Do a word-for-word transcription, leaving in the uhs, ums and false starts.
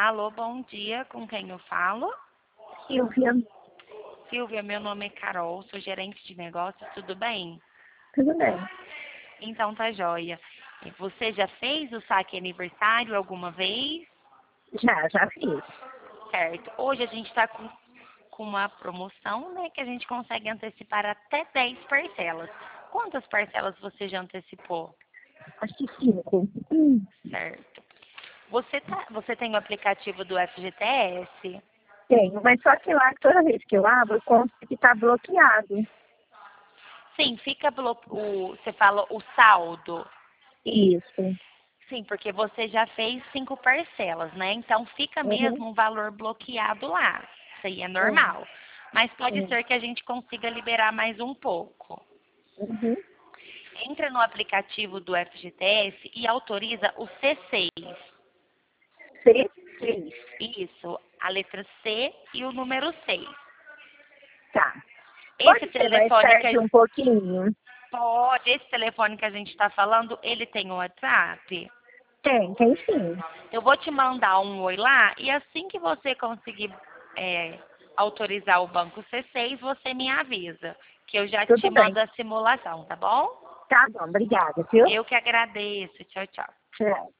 Alô, bom dia. Com quem eu falo? Silvia, Silvia, meu nome é Carol, sou gerente de negócios, tudo bem? tudo bem? Então tá joia. E Você já fez o saque aniversário alguma vez? Já, já fiz. Certo. Hoje a gente está com, com uma promoção, né, que a gente consegue antecipar até dez parcelas. Quantas parcelas você já antecipou? Acho que cinco. Hum, Certo. Você, tá, você tem o aplicativo do F G T S? tenho, mas só que lá, toda vez que eu abro, eu conto que tá bloqueado. Sim, fica blo o, você fala o saldo. Isso. Sim, porque você já fez cinco parcelas, né? Então fica Uhum. mesmo um valor bloqueado lá. Isso aí é Uhum. normal. Mas pode Uhum. ser que a gente consiga liberar mais um pouco. Uhum. Entra no aplicativo do F G T S e autoriza o C seis. C seis. Isso, a letra C e o número seis. Tá. Esse Pode ser mais telefone que tarde a- um pouquinho? pode, esse telefone que a gente está falando, ele tem o WhatsApp? Tem, tem sim. Eu vou te mandar um oi lá e assim que você conseguir é, autorizar o banco C seis, você me avisa, que eu já te Tudo bem. mando a simulação, tá bom? Tá bom, obrigada, viu? Eu que agradeço. Tchau, tchau. Tchau.